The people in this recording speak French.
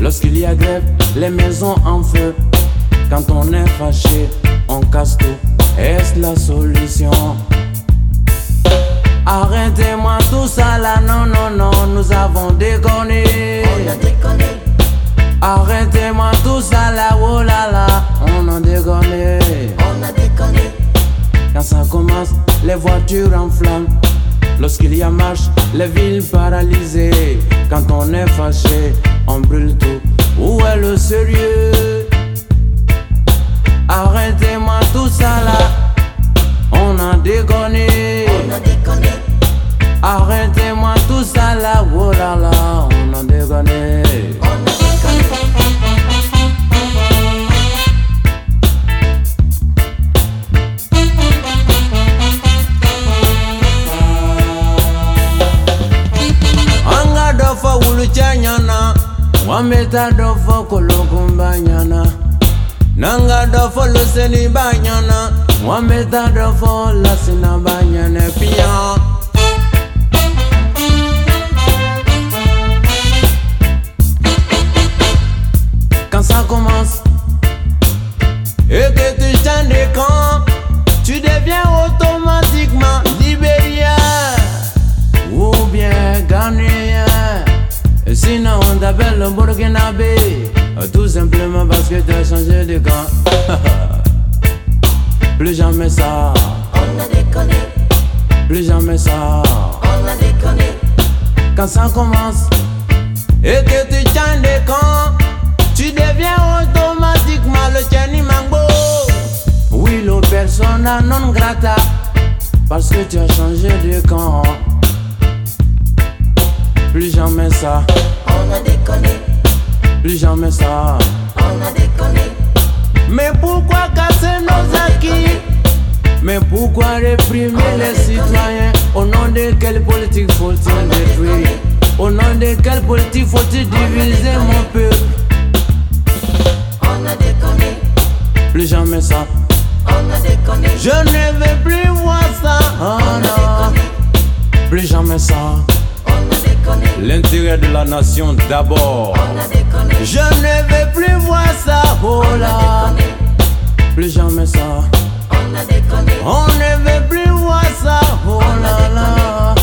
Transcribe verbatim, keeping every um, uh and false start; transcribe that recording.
Lorsqu'il y a grève, les maisons en feu. Quand on est fâché, on casse tout. Est-ce la solution? Arrêtez-moi tout ça là, non, non, non, nous avons déconné. On a déconné. Arrêtez-moi tout ça là, oh là là, on a déconné. On a déconné. Quand ça commence, les voitures en flammes. Lorsqu'il y a marche, les villes paralysées. Quand on est fâché, on brûle tout. Où est le sérieux? Arrêtez-moi tout ça là, on a déconné. On a déconné. Arrêtez-moi tout ça là, oh là là, on a déconné. On a déconné. Anga dofa uluchanyana, wameta dofa kolokumbanyana. Nanga dofa luseni banyana, wameta dofa lasina banyana pia. Quand ça commence et que tu changes de camp, tu deviens automatiquement libérien ou bien ghanéen. Et sinon on t'appelle le Burkinabé, tout simplement parce que tu as changé de camp. Plus jamais ça, On a déconné. plus jamais ça. On a déconné. Quand ça commence et que tu changes de camp, tu deviens automatiquement le Tchani Mambo. Oui, le persona non grata, parce que tu as changé de camp. Plus jamais ça, On a déconné. plus jamais ça. On a déconné. Mais pourquoi casser nos acquis? Mais pourquoi réprimer les citoyens? Au nom de quelle politique faut-il détruire? Au nom de quelle politique faut-il diviser mon peuple? On a déconné. Plus jamais ça. On a déconné. Je ne veux plus voir ça. Oh On a non, déconné. plus jamais ça. On a déconné. L'intérêt de la nation d'abord. On a déconné. Je ne veux plus voir ça. Oh On là, a déconné. plus jamais ça. On a déconné. On ne veut plus voir ça. Oh là là.